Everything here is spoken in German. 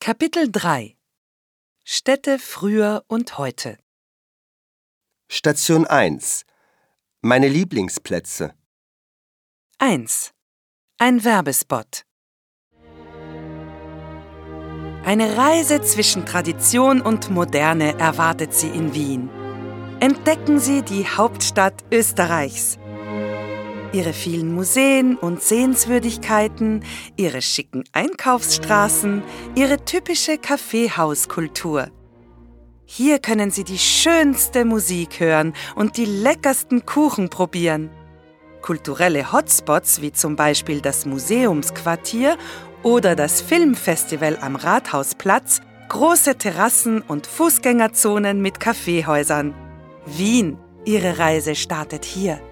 Kapitel 3 Städte früher und heute. Station 1. Meine Lieblingsplätze. 1. Ein Werbespot. Eine Reise zwischen Tradition und Moderne erwartet Sie in Wien. Entdecken Sie die Hauptstadt Österreichs. Ihre vielen Museen und Sehenswürdigkeiten, ihre schicken Einkaufsstraßen, ihre typische Kaffeehauskultur. Hier können Sie die schönste Musik hören und die leckersten Kuchen probieren. Kulturelle Hotspots wie zum Beispiel das Museumsquartier oder das Filmfestival am Rathausplatz, große Terrassen und Fußgängerzonen mit Kaffeehäusern. Wien, Ihre Reise startet hier.